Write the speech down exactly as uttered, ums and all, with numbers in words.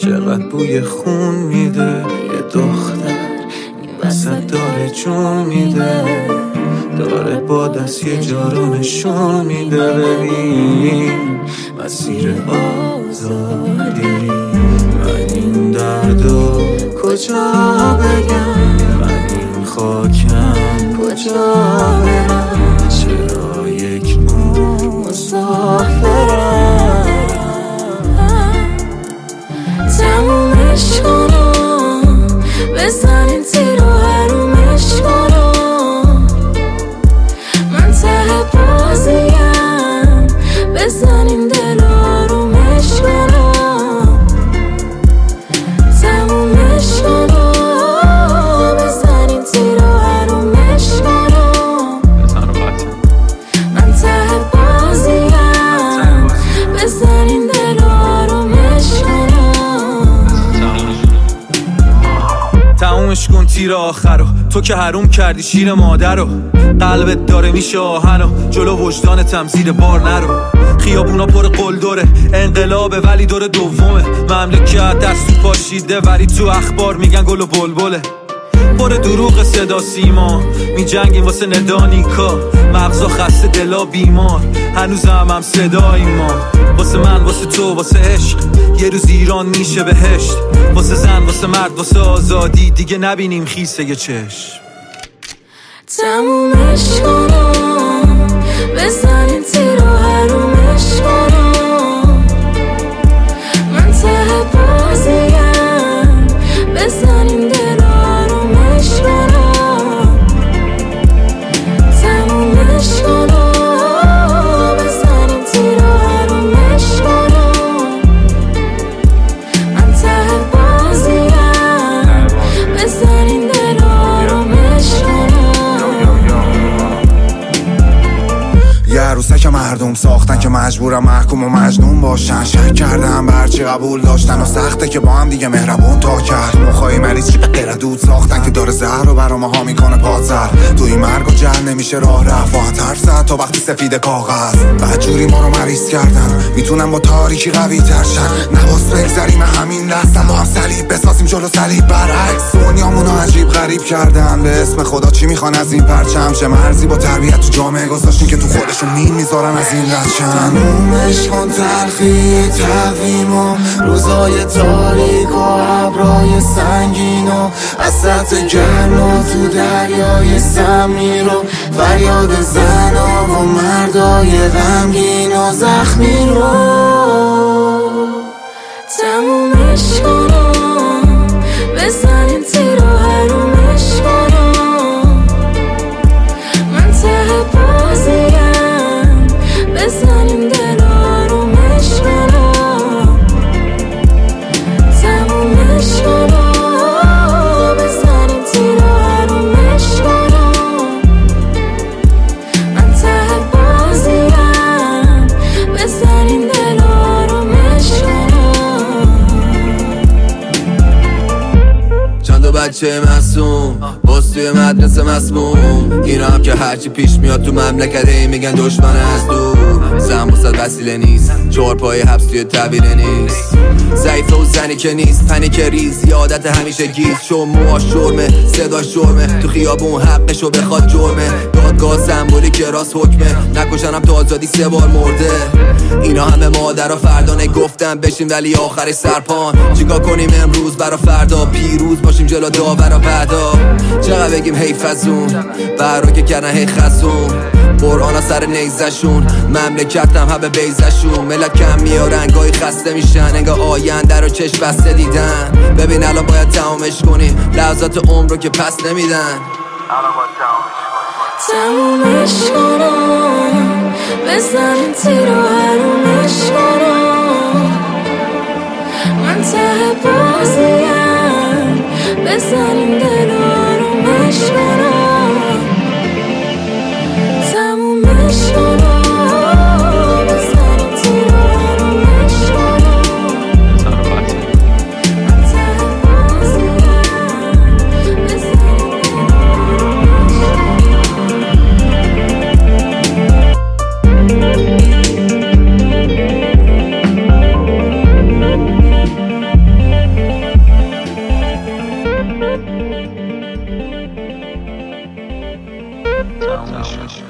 چقدر بوی خون میده یه دختر این وسط داره جون میده، داره با دست یه جا رو نشون میده. ببین مسیر آزادی، من این دردو کجا بگم، من این خاکم کجا برم، چرا یک عمر مسافرم. تمومش کنم، بزنین تیر و حرومش کنم، من ته بازیم، بزنین دل و آرومش کنم. تمومش کنم، بزنین تیر و حرومش کنم، من ته بازیم، بزنین دل و آرومش کنم. تمومش کن تیر آخرو، تو که حروم کردی شیر مادرو، قلبت داره میشه آهنو، جلو وجدانتم زیر بار نرو. خیابونا پر قلدره، انقلابه ولی دور دومه، مملکت دستو پاشیده ولی تو اخبار میگن گل و بلبله. پر دروغ صدا سیما، می جنگیم واسه ندانیکا، مغزا خسته دلا بیمار، هنوزم هم صدای ما. واسه من واسه تو واسه عشق، یه روز ایران میشه بهشت، واسه زن واسه مرد واسه آزادی، دیگه نبینیم خیسه یه چشم. تمومش کنم، بزنین تیر و حرومش کنم، من ته بازیم، بزنین دل و آرومش کنم. تمومش کنم، بزنین تیر و حرومش کنم، من ته بازیم، بزنین دل و آرومش کنم. یه عروسک مردم ساختن که مجبورم محکوم و مجنون باشن، شک کردم برچی قبول داشتن و سخته که با هم دیگه مهربون تا کرد. مخای مریض چی به غیر دود ساختن که داره زهر رو برا ماها میکنه پازر، توی مرگ و جهل نمیشه راه رفت، واقعا حرف زد تا وقتی سفید کاغذ. بدجوری ما رو مریض کردن، میتونم با تاریکی قوی ترشن، نواز بگذاریم همین لحظه با هم صلیب بسازیم جلو صلیب برعکس. دنیامونو عجیب غریب کردن، به اسم خدا چی میخوان از این پرچم، چه مرزی با تربیت تو جامعه گذاشتین که تو خودشون مین میذارن از این ردشن. تمومش کن تلخی تقویم و روزای تاریک و ابرای سنگین و وسط گرم و تو دریای سمی رو، فریاد زنا و مردای غمگین و زخمی رو. تمومش کنم، بزنین تیر و حرومش کنم، من ته بازیم، بزنین دل و آرومش کنم. تمومش کنم، بزنین تیر و حرومش کنم، من ته بازیم، بزنین دل و آرومش کنم. چند تا بچه معصوم باز توی مدرسه مسموم، اینا هم که هرچی پیش میاد تو مملکته میگن دشمن از دور، زن بسد وسیله نیست، چهار پای حبس توی طویله نیست، ضعیفه و زنی که نیست، پنیک ریز یادت همیشه گیز، چون موهاش جرمه صداش جرمه، تو خیابون حقشو بخواد جرمه، دادگاه سمبولی که راست حکمه، نکشنم تو آزادی سه بار مرده. اینا همه مادر و فردانه گفتم بشین ولی آخرش سرپان، چیکار کنیم امروز برا فردا، پیروز باشیم جلو داور و بعدا. چقدر بگیم حیف از اون برا که کردن هی خزون، قرآن ها سر نیزشون، مملکتم همه بیزشون، ملت کم میارن گاهی خسته میشن، انگاه آینده رو چشم بسته دیدن. ببین الان باید تمامش کنیم، لحظات عمر رو که پس نمیدن. تمومش کنم، بزنین تیر و حرومش کنم، من ته بازیم، بزنین دل و آرومش کنم. تمومش کنم، بزنین تیر و حرومش کنم، من ته بازیم، بزنین دل و آرومش کنم. تموم شد.